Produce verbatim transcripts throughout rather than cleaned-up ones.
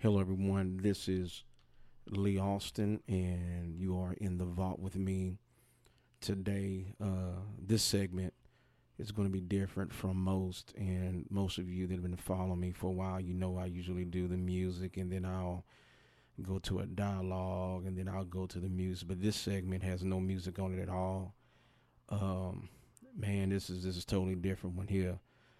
Hello, everyone. This is Lee Austin, and you are in the vault with me today. Uh, this segment is going to be different from most, and most of you that have been following me for a while, you know I usually do the music, and then I'll go to a dialogue, and then I'll go to the music. But this segment has no music on it at all. Um, man, this is this is totally different one here.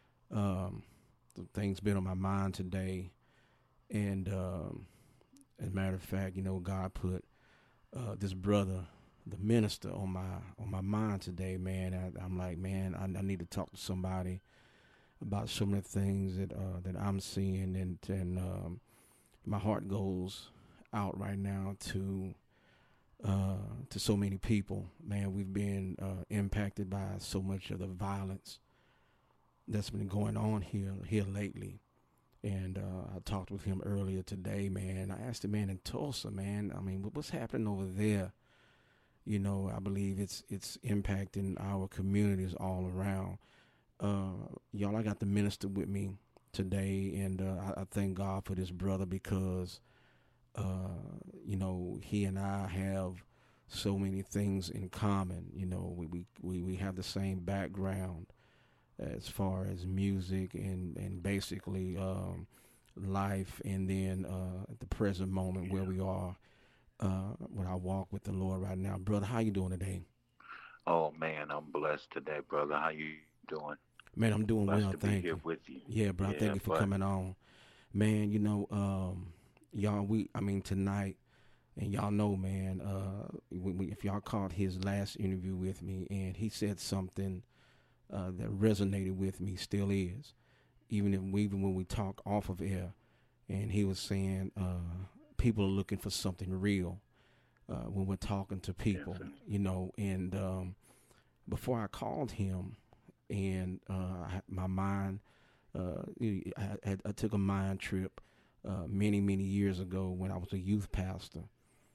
Um, the things been on my mind today, and um, as a matter of fact, you know, God put uh, this brother, the minister, on my on my mind today, man. I, I'm like, man, I, I need to talk to somebody about some of the things that uh, that I'm seeing, and and um, my heart goes out right now to uh, to so many people. Man, we've been uh, impacted by so much of the violence that's been going on here here lately. And uh, I talked with him earlier today, man. I asked the man in Tulsa, man. I mean, what's happening over there? You know, I believe it's it's impacting our communities all around. Uh, y'all, I got the minister with me today, and uh, I, I thank God for this brother because, uh, you know, he and I have so many things in common. You know, we we, we, we have the same background as far as music and, and basically um, life, and then uh, at the present moment where we are uh, when I walk with the Lord right now. Brother, how you doing today? Oh man, I'm blessed today, brother. How you doing? Man, I'm doing Blessed well, to be thank here you. with you. Yeah, bro, thank Yeah, you for but coming on. Man, you know, um, y'all, we, I mean, tonight, and y'all know, man, uh, we, we, if y'all caught his last interview with me, and he said something uh, that resonated with me, still is. Even if we, even when we talk off of air, and he was saying uh, people are looking for something real uh, when we're talking to yes, people, sir. you know. And um, before I called him, and uh, I, my mind, uh, I, I, I took a mind trip uh, many, many years ago when I was a youth pastor,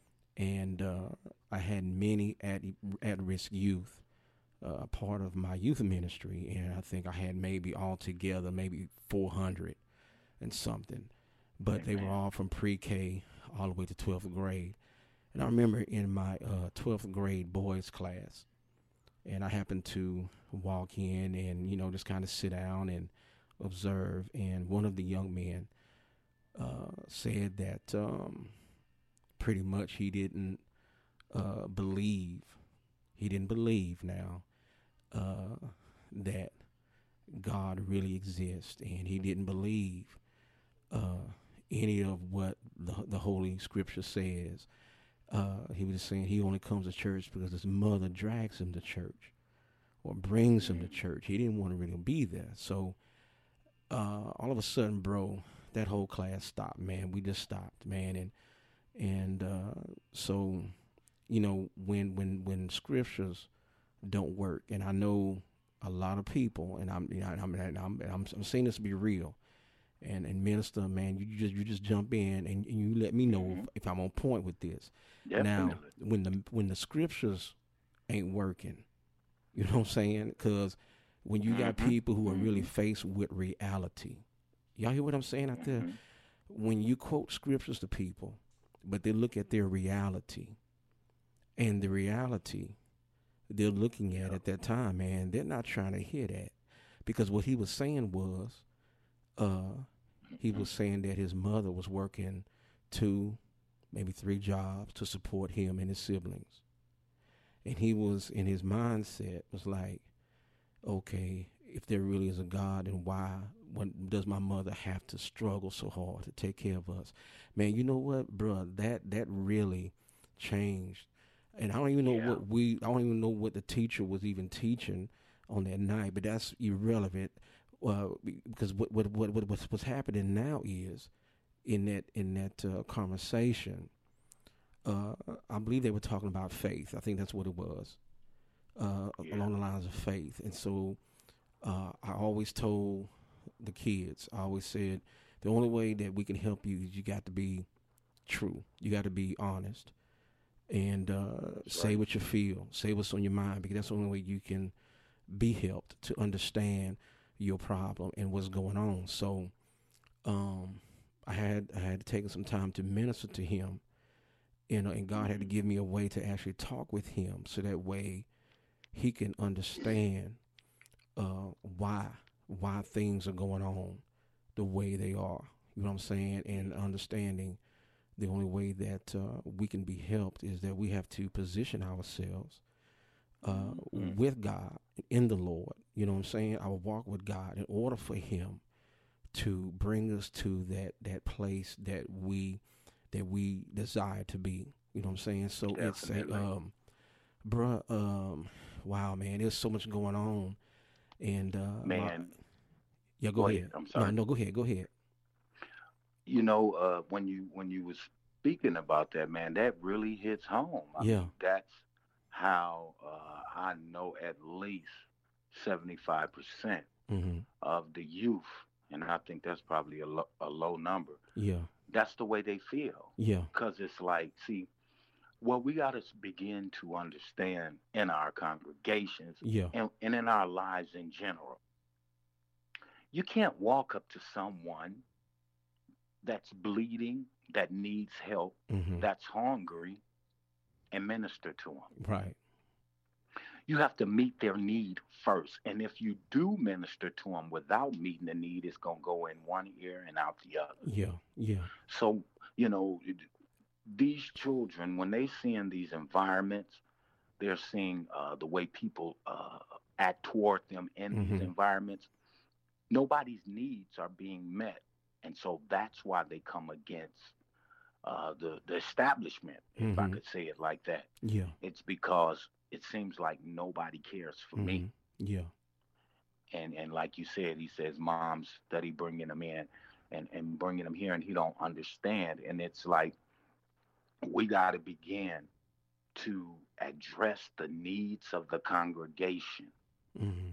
and uh, I had many at at risk youth uh, a part of my youth ministry, and I think I had maybe altogether maybe four hundred and something, but they were Amen. all from pre-K all the way to twelfth grade. And I remember in my uh, twelfth grade boys class, and I happened to walk in and, you know, just kind of sit down and observe, and one of the young men uh, said that um, pretty much he didn't uh, believe, he didn't believe now uh, that God really exists, and he didn't believe uh, any of what the, the Holy Scripture says. Uh, he was just saying he only comes to church because his mother drags him to church or brings him to Mm. church. He didn't want to really be there. So uh, all of a sudden, bro, that whole class stopped, man. We just stopped, man. And and uh, so, you know, when when when scriptures don't work, and I know a lot of people, and I'm you know, I'm, I'm, I'm I'm I'm saying this to be real. And and minister, man, you just you just jump in and, and you let me know Hmm. if, if I'm on point with this. Now, Definitely. when the when the scriptures ain't working, you know what I'm saying? Because when you got Hmm. people who are really Hmm. faced with reality, y'all hear what I'm saying out there? Hmm. When you quote scriptures to people, but they look at their reality, and the reality they're looking at Yeah. at that time, man, they're not trying to hear that, because what he was saying was, uh, he Hmm. was saying that his mother was working two, maybe three jobs to support him and his siblings, and he was in his mindset was like, okay, if there really is a God, then why when does my mother have to struggle so hard to take care of us? Man, you know what, bro? That that really changed. And I don't even know Yeah. what we I don't even know what the teacher was even teaching on that night, but that's irrelevant. Uh, because what what what what what's, what's happening now is in that in that uh, conversation, uh, I believe they were talking about faith. I think that's what it was, uh, Yeah. along the lines of faith. And so uh, I always told the kids, I always said, the only way that we can help you is you got to be true. You got to be honest and uh, That's say right. what you feel, say what's on your mind, because that's the only way you can be helped to understand your problem and what's going on. So um, I had I had to take some time to minister to him, you know, and God had to give me a way to actually talk with him, so that way he can understand uh, why why things are going on the way they are. You know what I'm saying? And understanding the only way that uh, we can be helped is that we have to position ourselves uh, mm-hmm. with God, in the Lord. You know what I'm saying? Our walk with God, in order for him to bring us to that, that place that we that we desire to be. You know what I'm saying? So Definitely. it's a, um, bruh, um, wow, man, there's so much going on. And, uh, man, my, yeah, go, go ahead. ahead. I'm sorry. No, no, go ahead. Go ahead. You know, uh, when you, when you was speaking about that, man, that really hits home. I yeah. mean, that's how, uh, I know at least seventy-five percent mm-hmm. of the youth, and I think that's probably a, lo- a low number. Yeah. That's the way they feel. Yeah. Because it's like, see, what we got to begin to understand in our congregations yeah. and, and in our lives in general, you can't walk up to someone that's bleeding, that needs help, mm-hmm. that's hungry, and minister to them. Right. You have to meet their need first. And if you do minister to them without meeting the need, it's going to go in one ear and out the other. Yeah, yeah. So, you know, these children, when they see in these environments, they're seeing uh, the way people uh, act toward them in mm-hmm. these environments. Nobody's needs are being met. And so that's why they come against uh, the, the establishment, if mm-hmm. I could say it like that. Yeah. It's because it seems like nobody cares for mm-hmm. me. Yeah. And and like you said, he says moms study bringing them in and, and bringing them here, and he don't understand. And it's like we got to begin to address the needs of the congregation. Mm-hmm.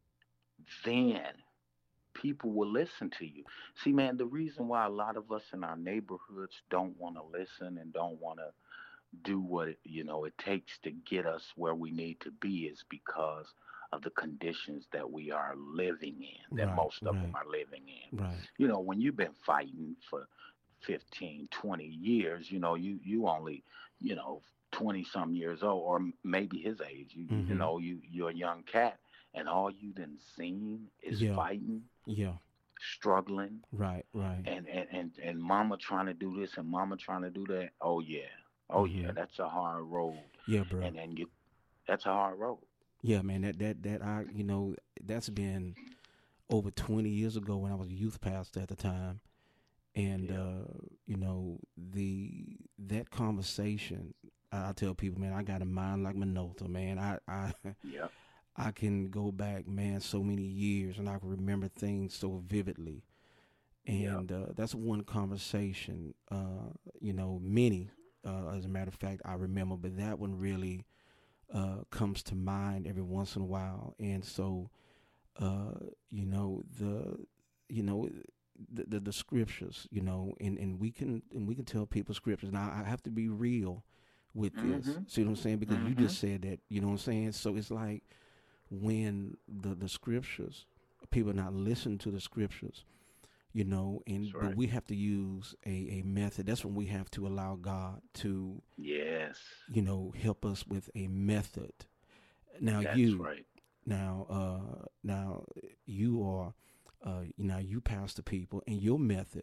Then people will listen to you. See, man, the reason why a lot of us in our neighborhoods don't want to listen and don't want to do what it, you know it takes to get us where we need to be is because of the conditions that we are living in, that right, most of right. them are living in. Right. You know, when you've been fighting for fifteen, twenty years, you know, you, you only, you know, twenty some years old, or maybe his age, you, mm-hmm. you know, you, you're a young cat, and all you done seen is yeah. fighting. Yeah. Struggling. Right, right. And, and, and, and mama trying to do this and mama trying to do that. Oh, yeah. Oh mm-hmm. yeah, that's a hard road. Yeah, bro. And then you, that's a hard road. Yeah, man. That that that I you know that's been over twenty years ago when I was a youth pastor at the time, and yeah. uh, you know the that conversation. I tell people, man, I got a mind like Minolta, man. I I yeah. I can go back, man, so many years, and I can remember things so vividly. And yeah. uh, that's one conversation. Uh, you know, many. Uh, as a matter of fact, I remember, but that one really uh, comes to mind every once in a while. And so, uh, you know, the, you know, the, the, the scriptures, you know, and, and we can, and we can tell people scriptures. Now I have to be real with this. Mm-hmm. See what I'm saying? Because mm-hmm. you just said that, you know what I'm saying? So it's like when the, the scriptures, people not listen to the scriptures, you know, and right. but we have to use a, a method. That's when we have to allow God to, yes, you know, help us with a method. Now That's you, right. now, uh, now you are, uh, you know, you pastor people, and your method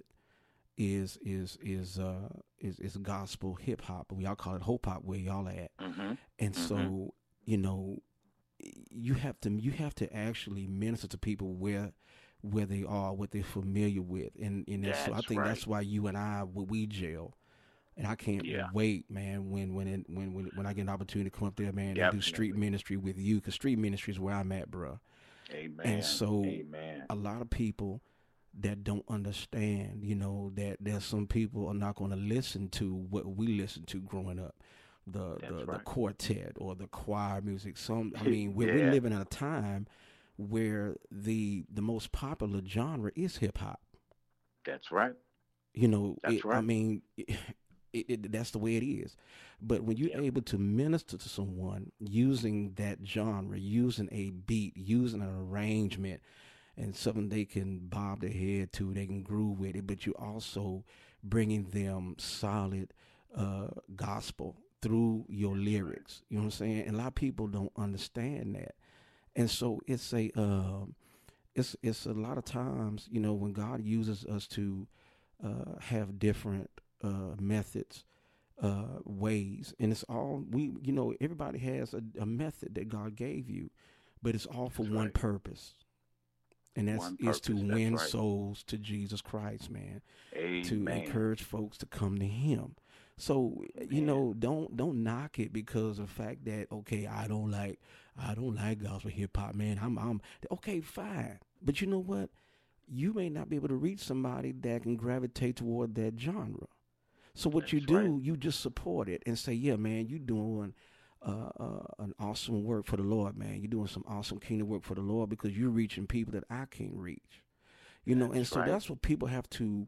is is is uh is is gospel hip hop. We all call it hope hop where y'all at, mm-hmm. and mm-hmm. so you know, you have to you have to actually minister to people where. where they are, what they're familiar with. And, and that's so I think right. that's why you and I, we gel. And I can't yeah. wait, man, when when, it, when when when I get an opportunity to come up there, man, Definitely. and do street ministry with you, because street ministry is where I'm at, bro. Amen. And so Amen. a lot of people that don't understand, you know, that there's some people are not going to listen to what we listened to growing up. The the, right. the quartet or the choir music. Some, I mean, we're, yeah. we're living in a time where the the most popular genre is hip hop. That's right. You know, that's it, right. I mean, it, it, that's the way it is. But when you're yep. able to minister to someone using that genre, using a beat, using an arrangement, and something they can bob their head to, they can groove with it, but you also bringing them solid uh, gospel through your lyrics. You know what I'm saying? And a lot of people don't understand that. And so it's a, uh, it's, it's a lot of times, you know, when God uses us to uh, have different uh, methods, uh, ways, and it's all, we, you know, everybody has a, a method that God gave you, but it's all for That's one right. purpose. And that's One is to purpose, that's win right. souls to Jesus Christ, man. Amen. To encourage folks to come to Him. So you Man. know, don't don't knock it because of the fact that, okay, I don't like I don't like gospel hip hop, man. I'm I'm okay, fine. But you know what? You may not be able to reach somebody that can gravitate toward that genre. So what That's you do, right. you just support it and say, yeah, man, you doing uh, uh, an awesome work for the Lord, man. You're doing some awesome kingdom work for the Lord because you're reaching people that I can't reach. You know, That's and so right. that's what people have to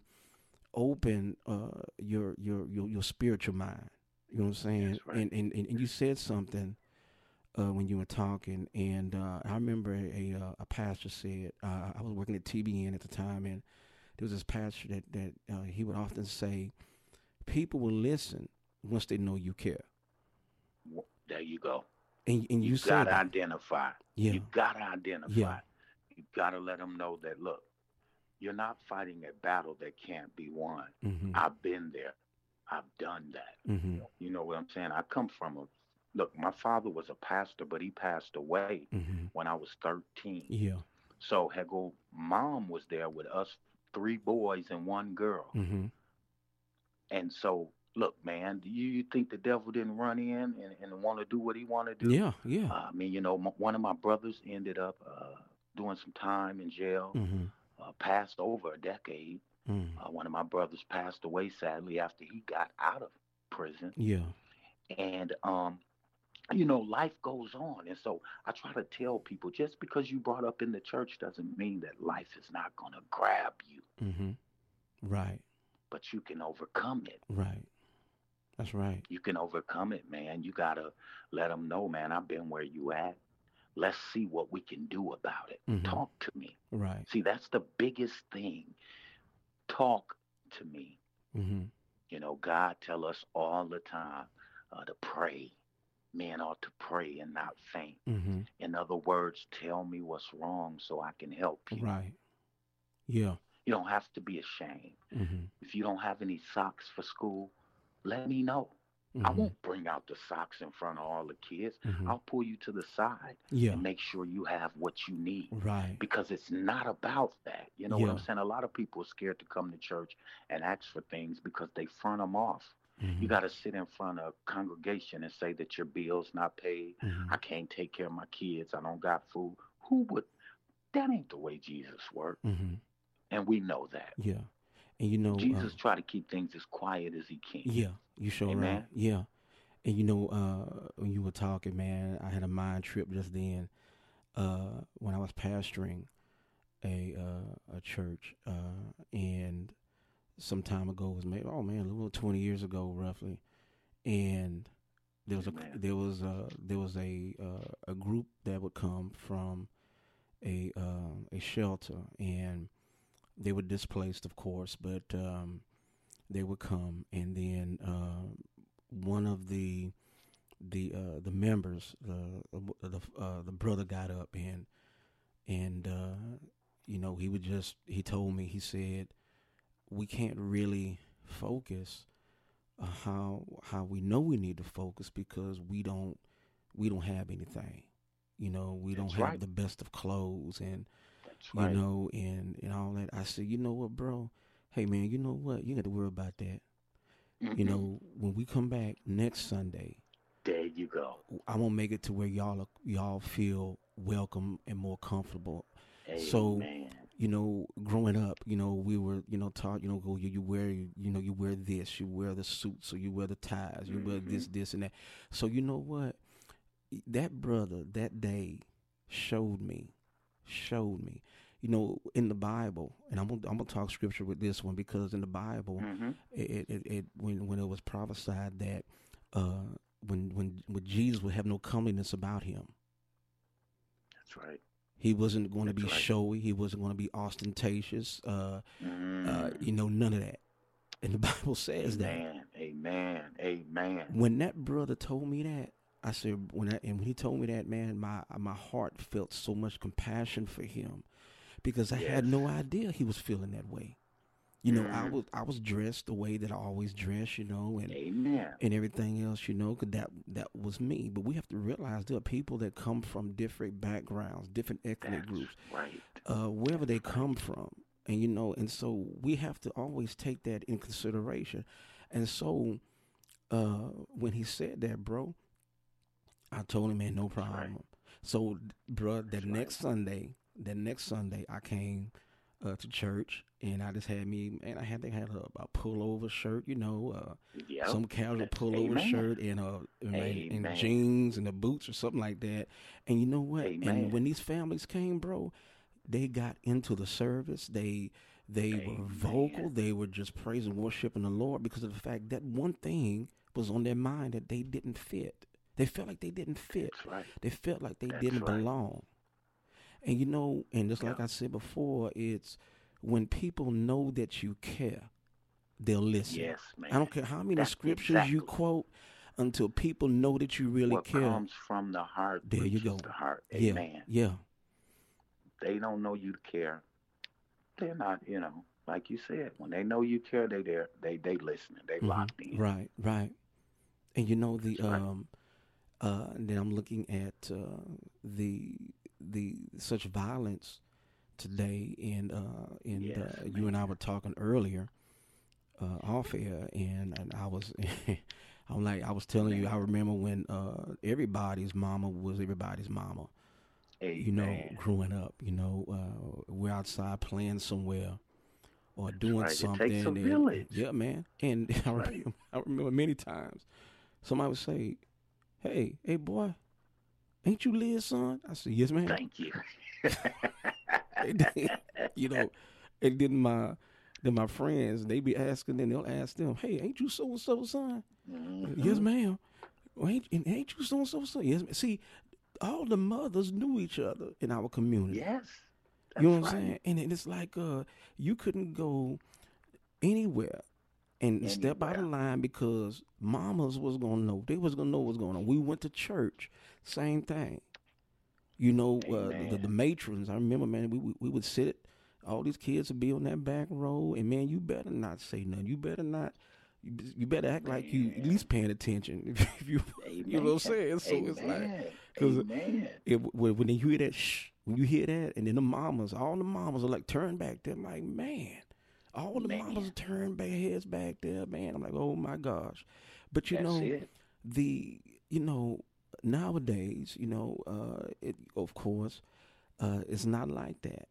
open uh, your, your your your spiritual mind. You know what I'm saying? That's right. And, and and and you said something uh, when you were talking, and uh, I remember a a, a pastor said, uh, I was working at T B N at the time, and there was this pastor that that uh, he would often say, people will listen once they know you care. There you go. And and you, You said gotta that. identify. Yeah. You gotta identify. Yeah. You gotta let them know that, look, you're not fighting a battle that can't be won. Mm-hmm. I've been there. I've done that. Mm-hmm. You know what I'm saying? I come from a, look, my father was a pastor, but he passed away Mm-hmm. when I was thirteen. Yeah. So Hegel, mom was there with us three boys and one girl. Mm-hmm. And so, look, man, do you, you think the devil didn't run in and, and want to do what he want to do? Yeah. Yeah. Uh, I mean, you know, m- one of my brothers ended up uh, doing some time in jail, Mm-hmm. uh, passed over a decade. Mm-hmm. Uh, one of my brothers passed away, sadly, after he got out of prison. Yeah. And, um, you know, life goes on. And so I try to tell people, just because you brought up in the church doesn't mean that life is not going to grab you. Mm-hmm. Right. But you can overcome it. Right. That's right. You can overcome it, man. You got to let them know, man, I've been where you at. Let's see what we can do about it. Mm-hmm. Talk to me. Right. See, that's the biggest thing. Talk to me. Mm-hmm. You know, God tell us all the time uh, to pray. Men ought to pray and not faint. Mm-hmm. In other words, tell me what's wrong so I can help you. Right. Yeah. You don't have to be ashamed. Mm-hmm. If you don't have any socks for school, let me know. Mm-hmm. I won't bring out the socks in front of all the kids. Mm-hmm. I'll pull you to the side Yeah. and make sure you have what you need. Right. Because it's not about that. You know Yeah. what I'm saying? A lot of people are scared to come to church and ask for things because they front them off. Mm-hmm. You got to sit in front of a congregation and say that your bill's not paid. Mm-hmm. I can't take care of my kids. I don't got food. Who would? That ain't the way Jesus worked. Mm-hmm. And we know that. Yeah. And you know, Jesus uh, try to keep things as quiet as he can. yeah, you sure Amen. right. Yeah. And you know, uh, when you were talking, man, I had a mind trip just then. Uh, when I was pastoring a uh, a church, uh, and some time ago, it was maybe oh man, a little twenty years ago, roughly, and there was a Amen. there was a there was a uh, a group that would come from a uh, a shelter, and they were displaced, of course, but um, they would come, and then uh, one of the the uh, the members, the the uh, the brother got up and and uh, you know, he would just he told me, he said, we can't really focus uh, how how we know we need to focus because we don't we don't have anything, you know, we That's don't have right. the best of clothes and. That's right. You know, and, and all that. I said, you know what, bro? Hey, man, you know what? You got to worry about that. Mm-hmm. You know, when we come back next Sunday, there you go. I'm gonna make it to where y'all y'all feel welcome and more comfortable. Amen. So, you know, growing up, you know, we were, you know, taught, you know, go, you, you wear, you know, you wear this, you wear the suits, or you wear the ties, you Mm-hmm. wear this, this, and that. So, you know what? That brother that day showed me. showed me, you know, in the Bible, and I'm gonna, I'm gonna talk scripture with this one because in the Bible, Mm-hmm. it, it, it when when it was prophesied that uh, when when when Jesus would have no comeliness about him. That's right. He wasn't going to That's be right. showy. He wasn't going to be ostentatious. Uh, uh, Mm. you know, none of that. And the Bible says that. Amen. Amen. Amen. When that brother told me that, I said, when I, and when he told me that, man, my my heart felt so much compassion for him because I Yes. had no idea he was feeling that way. You know, I Mm. was I was dressed the way that I always dress, you know, and Amen. and everything else, you know, 'cause that that was me. But we have to realize there are people that come from different backgrounds, different ethnic That's groups, right. uh, wherever they That's right. come from, and you know, and so we have to always take that in consideration. And so, uh, when he said that, bro, I told him, man, no That's right. problem. So, bro, that That's right. next Sunday, that next Sunday, I came uh, to church, and I just had me, man, I had they had a, a pullover shirt, you know, uh, Yep. some casual That's pullover amen. shirt, and uh, and, and Amen. jeans and the boots or something like that. And you know what? And Amen. when these families came, bro, they got into the service. They they were Amen. vocal. They were just praising, worshiping the Lord because of the fact that one thing was on their mind that they didn't fit. They felt like they didn't fit. That's right. They felt like they That's didn't right. belong. And you know, and just like Yep. I said before, it's when people know that you care, they'll listen. Yes, man. I don't care how many That's scriptures exactly you quote until people know that you really what care. comes from the heart. There you Reaches go. the heart. Yeah, Amen. yeah, They don't know you care. They're not, you know, like you said, when they know you care, they there, they they listening, they hmm locked in. right, right. And you know the That's right. um, uh, and then I'm looking at uh, the the such violence today, and uh, and Yes, uh, you and I man. were talking earlier uh, off air, and, and I was, I'm like, I was telling you, I Man. remember when uh, everybody's mama was everybody's mama, you know, Amen. growing up, you know, uh, we're outside playing somewhere or That's doing right. It something, takes a and village. yeah, man, and I That's right. remember, I remember many times somebody would say, hey, hey, boy, ain't you Liz's son? I said, yes, ma'am. Thank you. And then, you know, and then my then my friends, they be asking, then they'll ask them, hey, ain't you so and so son? Yes, hmm ma'am. Well, ain't, and ain't you so and so son? Yes, ma'am. See, all the mothers knew each other in our community. Yes, You know that's what I'm right. saying? And it- it's like uh, you couldn't go anywhere and step out of Anywhere. line because mamas was gonna know. They was gonna know what's going on. We went to church, same thing. You know, uh, the, Amen. the matrons. I remember, man, we, we we would sit. All these kids would be on that back row, and man, you better not say nothing. You better not. You, be- you better act like you at Man. least paying attention. If you, you know what I'm Amen. saying. So it's like, Amen. because Amen. it, when when you hear that shh, when you hear that, and then the mamas, all the mamas are like turn back. They're like, man, all the mamas Man. are turn back heads back there, man. I'm like, oh my gosh, but you That's know, it. the you know nowadays, you know, uh, it of course, uh, it's not like that,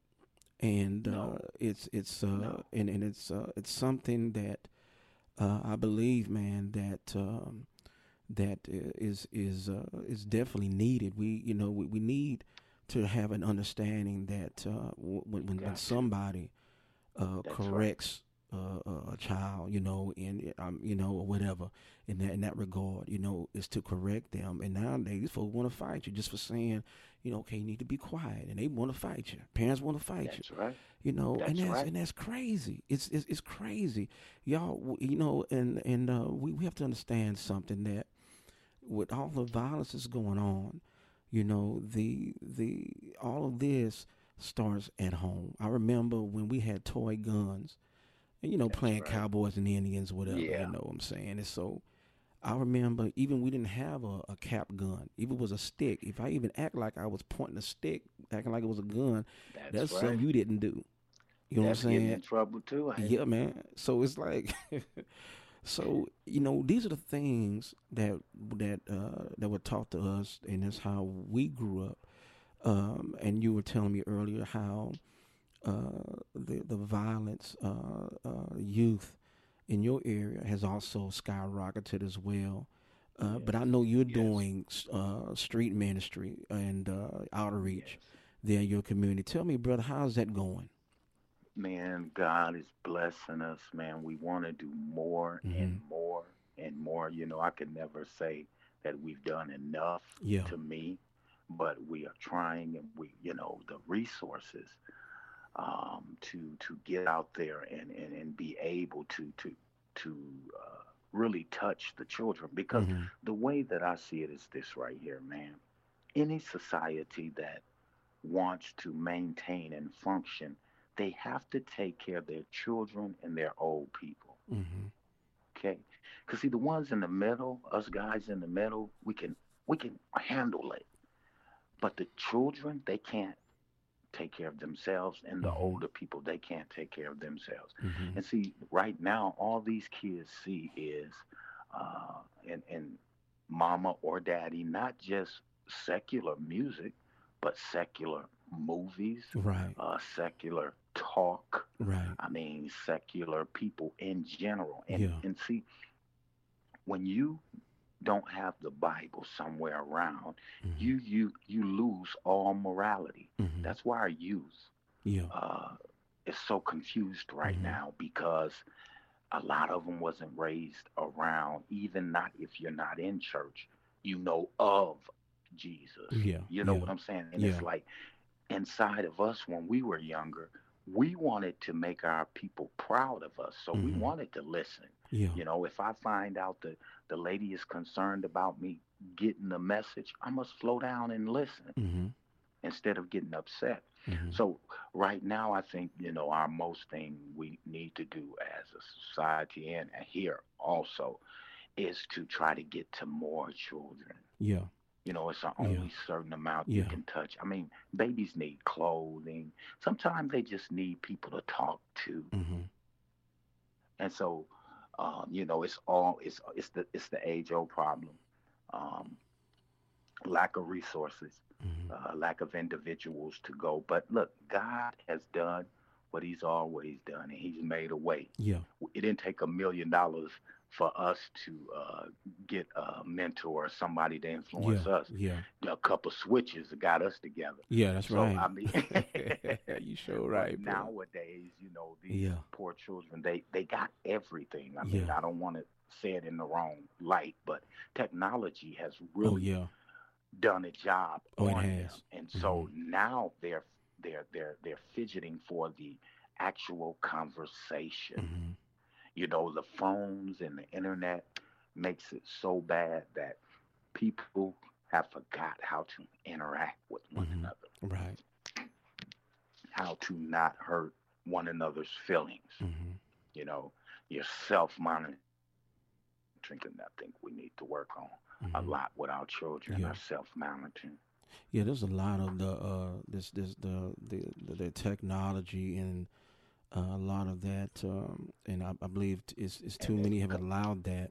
and uh, No. it's it's uh, No. and and it's uh, it's something that uh, I believe, man, that um, that i- is is uh, is definitely needed. We you know we, we need to have an understanding that uh, w- when when, when Gotcha. somebody uh, That's right. corrects uh, a a child, you know, in um, you know, or whatever, in that in that regard, you know, is to correct them. And nowadays, folks want to fight you just for saying, you know, okay, you need to be quiet, and they want to fight you. Parents want to fight you, That's right. you know, and That's that's right. and that's crazy. It's it's, it's crazy, y'all. w- You know, and and uh, we we have to understand something that with all the violence that's going on, you know, the the all of this starts at home. I remember when we had toy guns, and you know, That's playing right. cowboys and Indians, whatever. You Yeah. know what I'm saying? And so I remember even we didn't have a, a cap gun. Even it was a stick. If I even act like I was pointing a stick, acting like it was a gun, That's that's right. something you didn't do. You know what That's I'm getting saying? in trouble too. Ain't Yeah, it? man. So it's like, so you know, these are the things that that uh, that were taught to us, and that's how we grew up. Um, and you were telling me earlier how uh, the the violence, uh, uh, youth in your area has also skyrocketed as well. Uh, Yes. but I know you're Yes. doing uh, street ministry and uh, outreach Yes. there in your community. Tell me, brother, how's that going? Man, God is blessing us, man. We want to do more and Hmm. more and more. You know, I can never say that we've done enough Yeah. to me. but we are trying, and we, you know, the resources um, to to get out there and, and, and be able to to to uh, really touch the children. Because Mm-hmm. the way that I see it is this right here, man. Any society that wants to maintain and function, they have to take care of their children and their old people. Mm-hmm. Okay, because see, the ones in the middle, us guys in the middle, we can we can handle it. But the children, they can't take care of themselves, and the Mm-hmm. older people, they can't take care of themselves. Mm-hmm. And see, right now, all these kids see is, uh, and and mama or daddy, not just secular music, but secular movies, Right. uh, secular talk. Right. I mean, secular people in general. And Yeah. and see, when you don't have the Bible somewhere around, Mm-hmm. you you you lose all morality. Mm-hmm. That's why our youth Yeah. uh, is so confused right Mm-hmm. now, because a lot of them wasn't raised around. Even not if you're not in church, you know of Jesus. Yeah. You know Yeah. what I'm saying? And it's Yeah. like inside of us when we were younger, we wanted to make our people proud of us. So we Mm-hmm. wanted to listen. Yeah. You know, if I find out that the lady is concerned about me getting the message, I must slow down and listen Mm-hmm. instead of getting upset. Mm-hmm. So right now, I think, you know, our most thing we need to do as a society, and here also, is to try to get to more children. Yeah. You know, it's an Yeah. only certain amount you Yeah. can touch. I mean, babies need clothing. Sometimes they just need people to talk to. Mm-hmm. And so, um, you know, it's all it's it's the it's the age old problem. Um, Lack of resources, Mm-hmm. uh, lack of individuals to go. But look, God has done what He's always done, and He's made a way. Yeah. It didn't take a million dollars for us to uh, get a mentor or somebody to Yeah. influence us. Yeah. A couple switches that got us together. Yeah. That's So right. I mean, You sure but right, bro. nowadays, you know, these Yeah. poor children, they they got everything. I mean, Yeah. I don't want to say it in the wrong light, but technology has Oh really yeah. done a job Oh, it on them, has. and Mm-hmm. so now they're they're they're they're fidgeting for the actual conversation. Mm-hmm. You know, the phones and the internet makes it so bad that people have forgot how to interact with one Mm-hmm. another, Right. how to not hurt one another's feelings. Mm-hmm. You know, your self-monitoring, and I think we need to work on a Mm-hmm. lot with our children, Yeah. our self-monitoring. Yeah. There's a lot of the uh this this the the the, the technology and uh, a lot of that, um, and I, I believe t- it's, it's too And it, many have allowed that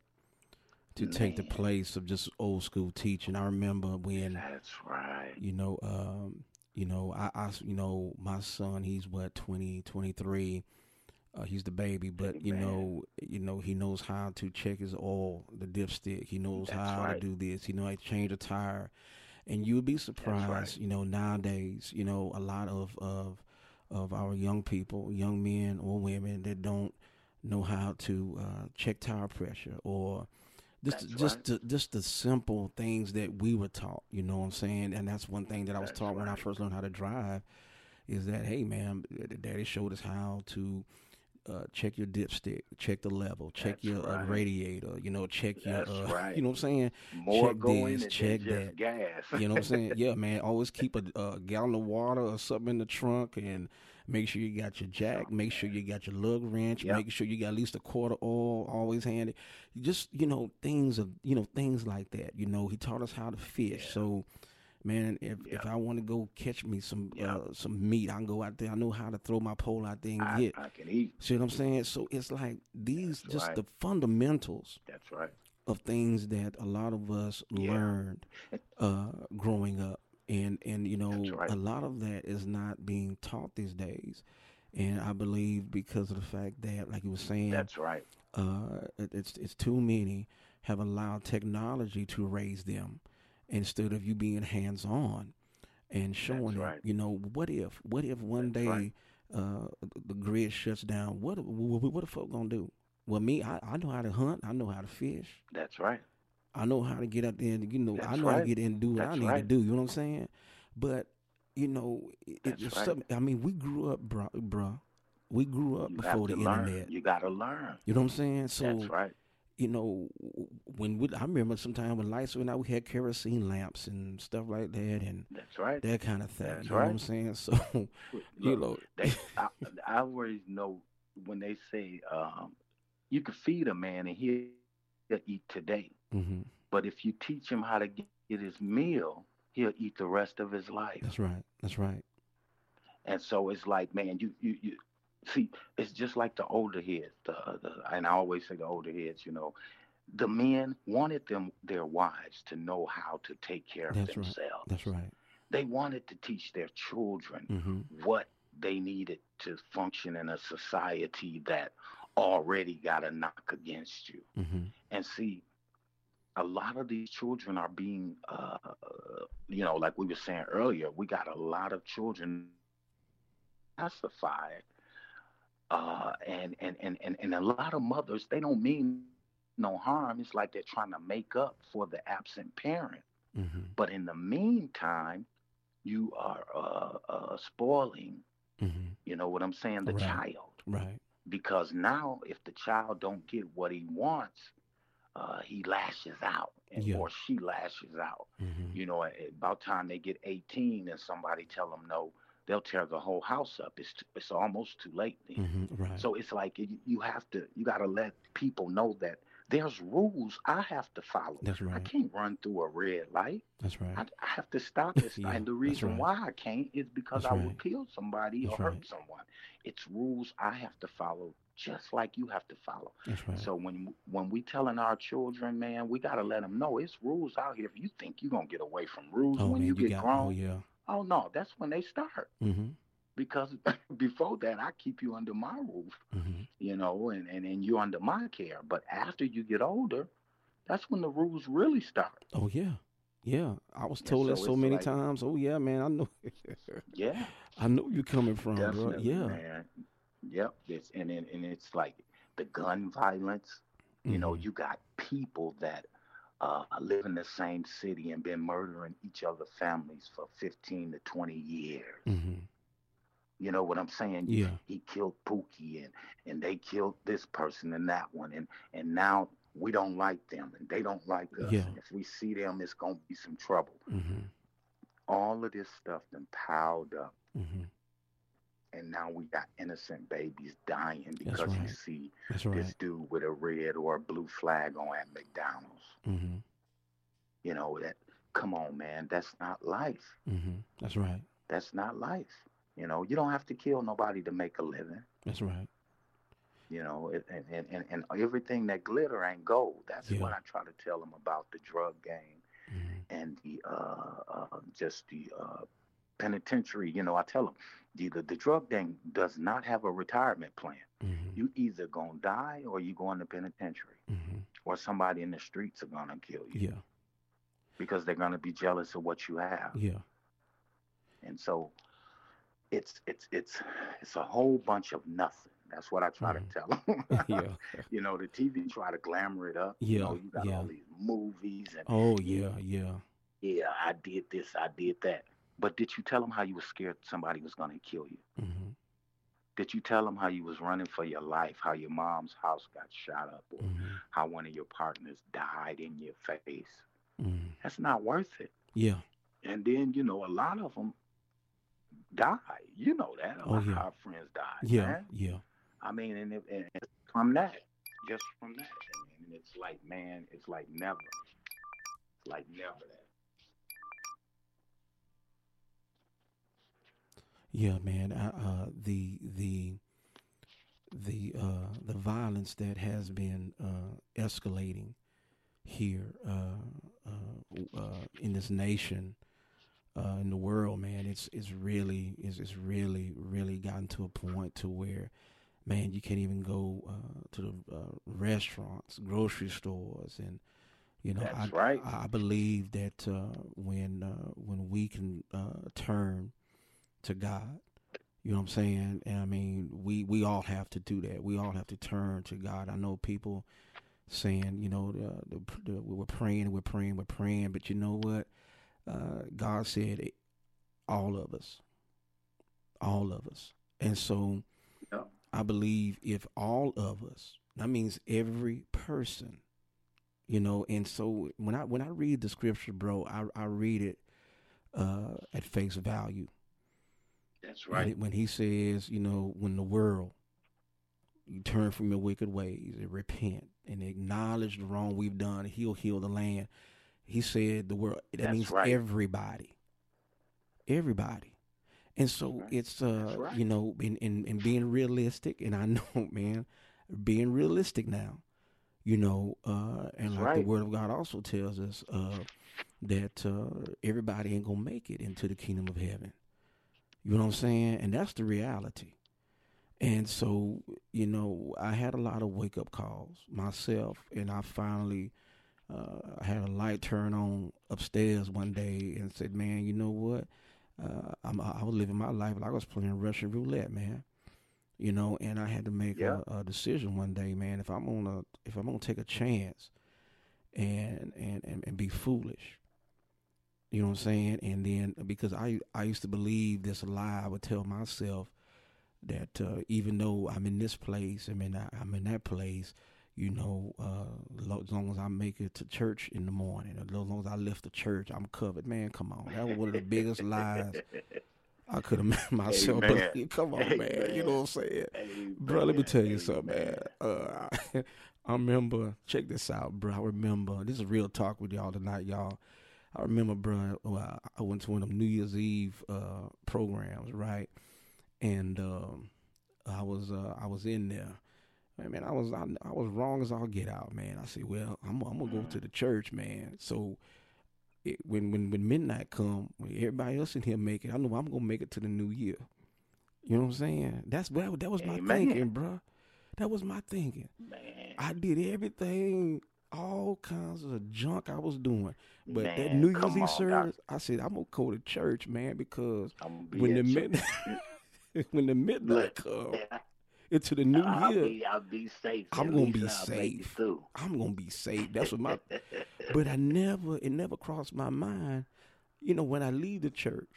to take the man, place of just old school teaching. I remember when, that's right. you know, um, you know, I, I s- you know, my son, he's what, twenty, twenty-three. Uh, he's the baby, but you Amen. know, you know, he knows how to check his oil, the dipstick. He knows That's how to right. do this. He knows how to change a tire. And you'd be That's right. surprised, you know, nowadays, you know, a lot of, of, of our young people, young men or women that don't know how to uh, check tire pressure, or just That's just right. the, just the simple things that we were taught. You know what I'm saying? And that's one thing that I was That's taught when I right. first learned how to drive, is that, hey man, the daddy showed us how to uh, check your dipstick, check the level, check That's your uh, right. radiator, you know, check your, That's uh, right. you know what I'm saying? More Check go in this, it than check just that. gas. You know what I'm saying? Yeah, man. Always keep a, a gallon of water or something in the trunk, and make sure you got your jack. Something, Make sure man. you got your lug wrench. Yep. Make sure you got at least a quart of oil always handy. Just, you know, things of, you know, things like that. You know, he taught us how to fish. Yeah. So, man, if Yep. if I want to go catch me some Yep. uh, some meat, I can go out there. I know how to throw my pole out there and I, get. I can eat. See what I'm saying? So it's like these, That's just right. the fundamentals That's right. of things that a lot of us Yeah. learned uh, growing up, and and you That's know, right. a lot of that is not being taught these days, and I believe because of the fact that, like you were saying, That's right. uh, it, it's it's too many have allowed technology to raise them instead of you being hands on and That's showing it. right. You know, what if what if one That's right. day uh, the grid shuts down? What what, what the folk gonna do? Well, me, I, I know how to hunt. I know how to fish. That's right. I know how to get out there and, you know, That's I know how to right. get in and do what I That's need to right. do. You know what I'm saying? But, you know, it, That's it's right. something, I mean, we grew up, bro, bruh. We grew up You have before to the learn. internet. You got to learn. You know what I'm saying? That's So, right. you know, when we, I remember sometime when lights went out, we had kerosene lamps and stuff like that and That's right. that kind of thing. That's You know what right. I'm saying? So, Look, you know, they. I, I always know when they say um, you can feed a man and he'll, he'll eat today, hmm but if you teach him how to get his meal, he'll eat the rest of his life. that's right. That's right. And so it's like, man, you you you see, it's just like the older heads. The, the and I always say the older heads. You know, the men wanted them their wives to know how to take care of That's right. themselves. That's right. They wanted to teach their children hmm what they needed to function in a society that already got a knock against you. hmm And see, a lot of these children are being, uh, you know, like we were saying earlier, we got a lot of children pacified, uh, and, and, and, and, and a lot of mothers, they don't mean no harm. It's like they're trying to make up for the absent parent. hmm But in the meantime, you are uh, uh, spoiling, hmm you know what I'm saying, the Right. child. Right. Because now, if the child don't get what he wants, uh, he lashes out, and Yeah. or she lashes out. hmm You know, at about time they get eighteen, and somebody tell them no, they'll tear the whole house up. It's it's almost too late then. hmm Right. So it's like you, you have to, you got to let people know that there's rules I have to follow. That's I right. can't run through a red light. That's right. I, I have to stop it. Yeah. And the That's reason right. why I can't is because That's I right. will kill somebody or That's hurt right. someone. It's rules I have to follow, just like you have to follow. That's And right. so when when we telling our children, man, we gotta let them know it's rules out here. If you think you're gonna get away from rules Oh when man, you you get got. Oh grown, yeah. oh no, that's when they start. hmm Because before that, I keep you under my roof, hmm you know, and, and, and you're under my care. But after you get older, that's when the rules really start. Oh yeah. Yeah. I was And told that so so it's many like, times. Oh yeah, man. I know. yeah, I know you coming from, bro. definitely, Yeah. man. Yep. It's and and, and it's like the gun violence. You know, hmm you got people that uh, live in the same city and been murdering each other's families for fifteen to twenty years. hmm You know what I'm saying? You, Yeah. he killed Pookie, and and they killed this person and that one, and and now we don't like them and they don't like us, Yeah. and if we see them, it's gonna be some trouble. hmm All of this stuff then piled up, hmm and now we got innocent babies dying That's because you right. see That's this right. dude with a red or a blue flag on at McDonald's. hmm You know that. Come on, man. That's not life. hmm That's right. That's not life. You know, you don't have to kill nobody to make a living. That's right. You know, and, and, and, and everything that glitter ain't gold. That's Yeah. what I try to tell them about the drug game hmm and the uh, uh, just the uh, penitentiary. You know, I tell them the, the the drug game does not have a retirement plan. hmm You either gonna die or you go in the penitentiary, hmm or somebody in the streets are gonna kill you Yeah. because they're gonna be jealous of what you have. Yeah. And so it's it's it's it's a whole bunch of nothing. That's what I try hmm to tell them. Yeah. You know, the T V try to glamour it up. You know, Yeah. you got Yeah. all these movies and Oh you, yeah. Yeah. yeah, I did this, I did that. But did you tell them how you was scared somebody was going to kill you? hmm Did you tell them how you was running for your life, how your mom's house got shot up, or hmm how one of your partners died in your face? hmm That's not worth it. Yeah. And then, you know, a lot of them die. You know that. A Oh lot of yeah. our friends died, Yeah. man. Yeah. I mean, and, it, and it's from that, just from that. And it's like, man, it's like never. It's like never that. Yeah, man. I, uh, the the the uh, the violence that has been uh, escalating here uh, uh, uh, in this nation, uh, in the world, man, it's it's really it's, it's really really gotten to a point to where, man, you can't even go uh, to the uh, restaurants, grocery stores, and you know, That's I right. I believe that uh, when uh, when we can uh, turn to God. You know what I'm saying? And I mean, we, we all have to do that. We all have to turn to God. I know people, saying, you know, the, the, the, we're praying, we're praying, we're praying. But you know what? Uh, God said it, all of us, all of us. And so Yeah. I believe if all of us, that means every person, you know. And so when I when I read the scripture, bro, I, I read it uh, at face value. That's And right. it, when he says, you know, when the world, you turn from your wicked ways and repent and acknowledge the wrong we've done, he'll heal the land. He said the world, that That's means right. everybody, everybody. And so Right. it's, That's uh, right. you know, in, in, in being realistic, and I know, man, being realistic now, you know, uh, and That's like the right. word of God also tells us uh, that uh, everybody ain't going to make it into the kingdom of heaven. You know what I'm saying? And that's the reality. And so, you know, I had a lot of wake up calls myself, and I finally uh, had a light turn on upstairs one day and said, "Man, you know what? Uh, I'm, I was living my life like I was playing Russian roulette, man. You know, and I had to make Yeah. a, a decision one day, man. If I'm gonna, if I'm gonna take a chance and and and, and be foolish, you know what I'm saying? And then because I I used to believe this lie, I would tell myself that uh, even though I'm in this place, I'm in that, I'm in that place, you know, uh, as long as I make it to church in the morning, as long as I left the church, I'm covered. Man, come on, that was one of the biggest lies I could have made myself Amen. believe. Come on, man, you know Amen. what I'm saying, bro? Let me Amen. tell you something, man. Amen. Uh, I, I remember. Check this out, bro. I remember. This is real talk with y'all tonight, y'all. I remember, bro. Well, I went to one of them New Year's Eve uh, programs, right? And um, I was uh, I was in there. Man, man, I was I, I was wrong as all get out, man. I said, well, I'm I'm gonna go Mm. to the church, man. So it, when when when midnight come, when everybody else in here make it, I know I'm gonna make it to the new year. You know what I'm saying? That's what that was my Amen. thinking, bro. That was my thinking. Man. I did everything, all kinds of junk I was doing, but that Man. New Year's Come Eve on, Doc. service, I said I'm gonna go to church, man, because I'm gonna be when the at church. midnight when the midnight Look, come into the new I'll year, be I'll be safe. I'm At gonna least be I'll make it safe. through. I'm gonna be safe. That's what my. But I never, it never crossed my mind. You know, when I leave the church,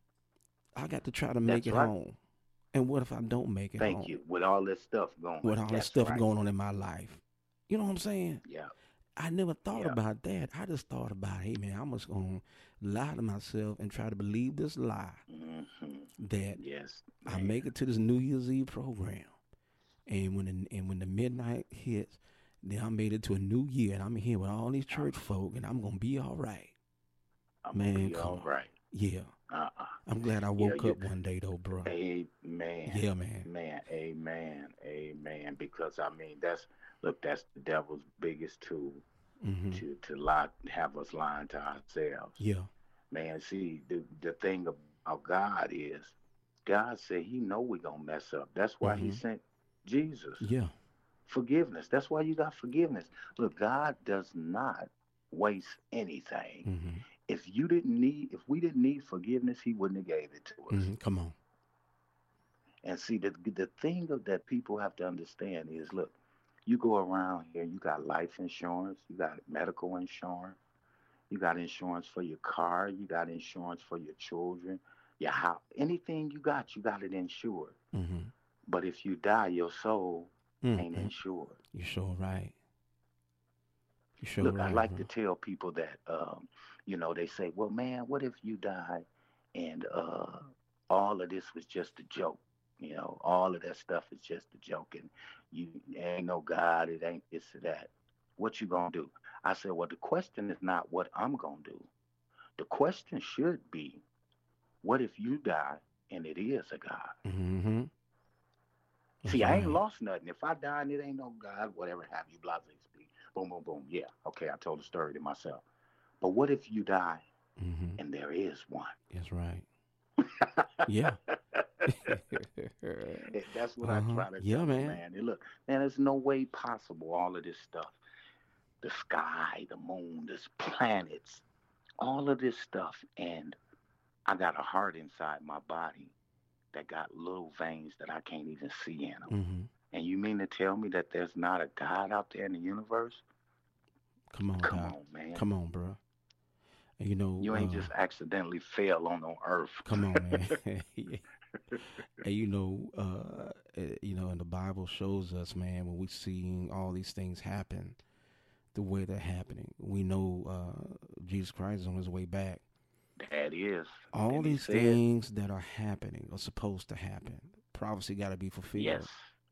I got to try to make That's it right. home. And what if I don't make it Thank home you. With all this stuff going. with all this That's stuff right. going on in my life? You know what I'm saying? Yeah. I never thought Yeah. about that. I just thought about, hey man, I'm just gonna lie to myself and try to believe this lie Hmm. that Yes, I man. make it to this New Year's Eve program. And when the, and when the midnight hits, then I made it to a new year, and I'm here with all these church I'm, folk, and I'm gonna be all right. I'm gonna Man, be come all on. right. Yeah, Uh-uh. I'm glad I Yeah, woke you. up one day though, bro. Amen. Yeah, man. Man, amen. Amen. Because I mean that's look, that's the devil's biggest tool Mhm. to to lie have us lying to ourselves. Yeah. Man, see, the the thing about God is God said he know we're gonna mess up. That's why he Mhm. sent Jesus. Yeah. Forgiveness. That's why you got forgiveness. Look, God does not waste anything. Mhm. If you didn't need if we didn't need forgiveness, he wouldn't have gave it to us. Mhm. Come on. And see, the the thing of that people have to understand is, look, you go around here, you got life insurance, you got medical insurance, you got insurance for your car, you got insurance for your children, your house, anything you got, you got it insured. Mhm. But if you die, your soul ain't Mhm. insured. You sure right. You sure Look, I right, like to bro. tell people that, um, you know, they say, well, man, what if you die and uh, all of this was just a joke? You know, all of that stuff is just a joke, and you ain't no God, it ain't this or that. What you gonna do? I said, well, the question is not what I'm gonna do. The question should be, what if you die and it is a God? Mhm. See, That's I ain't right. lost nothing. If I die and it ain't no God, whatever have you, blah, blah, blah. Boom, boom, boom. Yeah, okay, I told the story to myself. But what if you die Mhm. and there is one? That's right. Yeah. That's what I Uh-huh. try to Yeah, tell them, man. man. And look, man, there's no way possible all of this stuff. The sky, the moon, the planets, all of this stuff. And I got a heart inside my body that got little veins that I can't even see in them. Mhm. And you mean to tell me that there's not a God out there in the universe? Come on, Come Doc. on, man. Come on, bro. And you know, You ain't uh, just accidentally fell on on earth. come on, man. And you know, uh, eh, you know, and the Bible shows us, man, when we seeing all these things happen, the way they're happening, we know uh, Jesus Christ is on his way back. That is. All And he these said, things that are happening are supposed to happen. Prophecy got to be fulfilled. yes,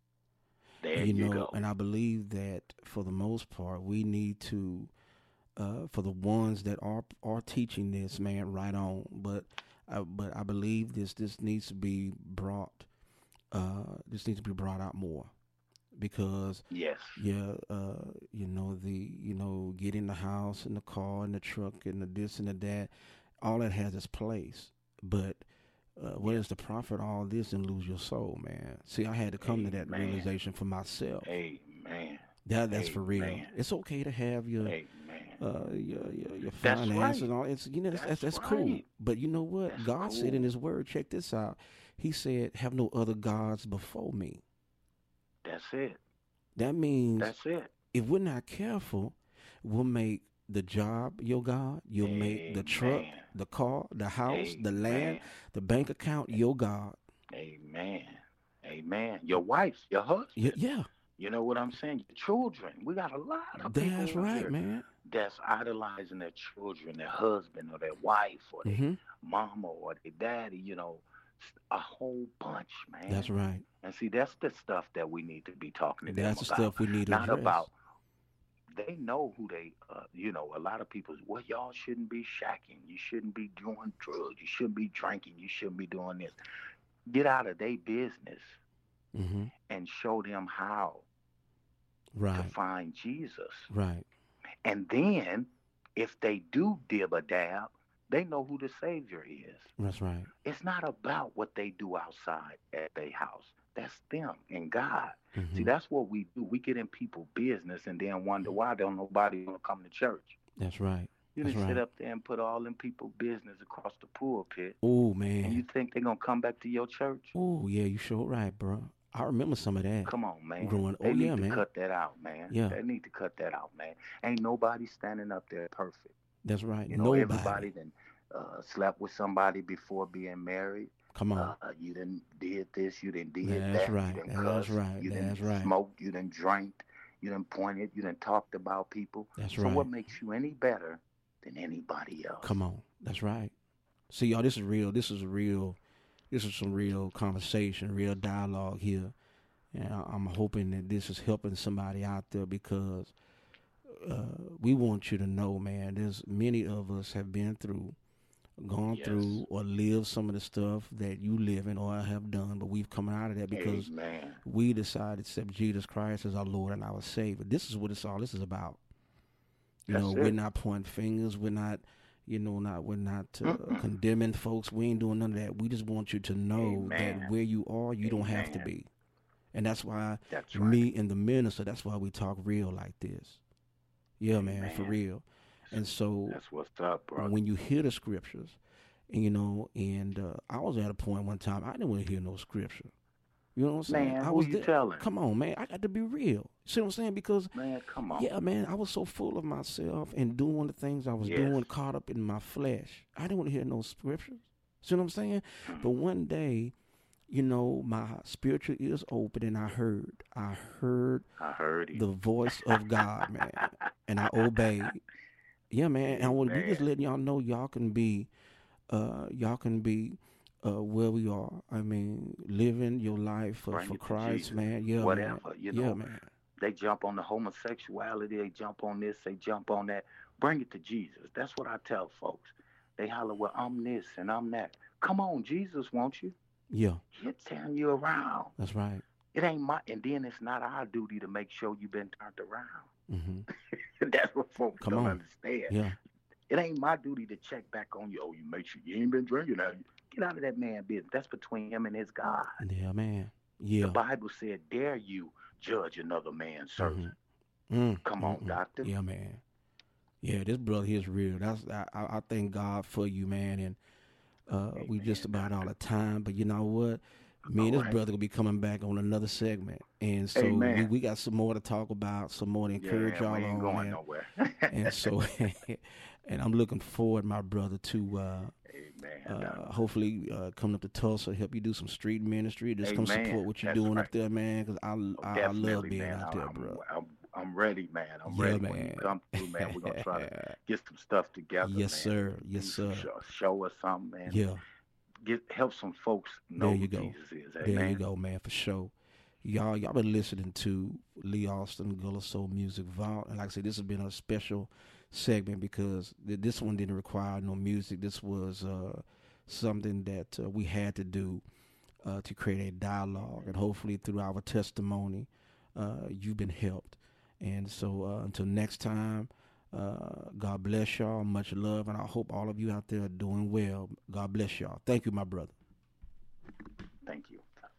there And, you you know, go. and I believe that for the most part, we need to, uh, for the ones that are are teaching this, man, right on. But, uh, but I believe this this needs to be brought, uh, this needs to be brought out more, because Yes. yeah, uh, you know the you know get in the house and the car and the truck and the this and the that, all that has its place, but. Uh, what is the profit of all this and lose your soul, man? See, I had to come to that Amen. realization for myself. Amen. That that's for real. Amen. It's okay to have your Amen. uh your your, your That's finance right. and all. It's you know that's that's, That's that's cool. right. But you know what? That's God said in cool. His Word. Check this out. He said, "Have no other gods before me." That's it. That means That's it. if we're not careful, we'll make the job your God. You'll make the truck, Amen. the car, the house, the land, Amen. the bank account your God. Amen. Amen. Your wife, your husband. Yeah, yeah. You know what I'm saying? Your children. We got a lot of people That's out right, here man. that's idolizing their children, their husband or their wife or their hmm mama or their daddy, you know, a whole bunch, man. That's right. And see, that's the stuff that we need to be talking to them That's the about. stuff we need to Not address. about, they know who they, uh, you know, a lot of people, well, y'all shouldn't be shacking. You shouldn't be doing drugs. You shouldn't be drinking. You shouldn't be doing this. Get out of their business hmm and show them how to Right, find Jesus. right. And then, if they do dib a dab, they know who the Savior is. That's right. It's not about what they do outside at their house. That's them and God. hmm See, that's what we do. We get in people's business and then wonder why don't nobody want to come to church. That's right. You That's just sit right. up there and put all them people's business across the pulpit, Oh and you man. think they're going to come back to your church? Oh yeah, you sure right, bro. I remember some of that Come on, man. growing. They Oh need yeah, to man. cut that out, man. Yeah. They need to cut that out, man. Ain't nobody standing up there perfect. That's right. You know, Nobody. everybody then uh, slept with somebody before being married. Come on. Uh, you done did this, you done did That's that, right. you done That's cussed, right. you That's done right. smoked, you done drank, you done pointed, you done talked about people. That's So right. what makes you any better than anybody else? Come on. That's right. See, y'all, this is real. This is real. This is some real conversation, real dialogue here. And I- I'm hoping that this is helping somebody out there, because uh, we want you to know, man, there's many of us have been through, gone Yes. through, or lived some of the stuff that you live in or have done, but we've come out of that because Amen. we decided to accept Jesus Christ as our Lord and our Savior. This is what it's all this is about. You That's know, it. we're not pointing fingers. We're not, you know, not we're not uh, Mm-mm. condemning folks. We ain't doing none of that. We just want you to know Amen. that where you are, you don't have to Amen. be. And that's why That's right. me and the minister, that's why we talk real like this. Yeah, man, for Amen. real. And so That's what's up, bro. when you hear the scriptures, and you know, and uh, I was at a point one time I didn't want to hear no scripture. You know what I'm saying? Man, I who was you there. telling? Come on, man. I got to be real. See what I'm saying? Because Man, come on. yeah, man, I was so full of myself and doing the things I was Yes. doing, caught up in my flesh. I didn't want to hear no scriptures. See what I'm saying? Mhm. But one day, you know, my spiritual ears opened and I heard, I heard I heard you. the voice of God, man, and I obeyed. Yeah, man. And we just Amen. letting y'all know y'all can be, uh, y'all can be. Uh, where we are, I mean, living your life for, Bring for it to Christ, Jesus. man. Yeah, Whatever, man. you Yeah, know. man. They jump on the homosexuality, they jump on this, they jump on that. Bring it to Jesus. That's what I tell folks. They holler, well, I'm this and I'm that. Come on, Jesus wants you. Yeah, He'll turn you around. that's right. It ain't my, and then it's not our duty to make sure you've been turned around. hmm That's what folks Come don't on. understand. Yeah, It ain't my duty to check back on you. Oh, you make sure you ain't been drinking. Now get out of that man business. That's between him and his God. yeah, man. The Yeah. Bible said, dare you judge another man's servant. Mm, Come on, mm-mm. doctor. Yeah, man. Yeah, this brother here is real. That's I, I I thank God for you, man. And uh, we Amen, just about doctor. all the time. But you know what? Me All and this right. brother will be coming back on another segment, and so we, Amen. we got some more to talk about, some more to encourage Yeah, we y'all ain't on, going and nowhere. and so and I'm looking forward, my brother, to uh, Amen. Uh, uh, hopefully uh, coming up to Tulsa, help you do some street ministry, just come Amen. support what you're That's doing right. up there, man. Because I, Oh, I I love definitely, being man. out I, there, I'm, bro. I'm, I'm ready, man. I'm Yeah, ready. When you man. come through, man, we're gonna try to get some stuff together, Yes, man. sir. Yes, Do some sir. show, show us something, man. Yeah. Get help some folks There know you who go. Jesus is. There you Amen. go, man, for sure. Y'all, y'all been listening to Lee Austin, Gullah Soul Music Vault. And like I said, this has been a special segment because th- this one didn't require no music. This was uh, something that uh, we had to do uh, to create a dialogue. And hopefully through our testimony, uh, you've been helped. And so uh, until next time, uh, God bless y'all. Much love. And I hope all of you out there are doing well. God bless y'all. Thank you, my brother.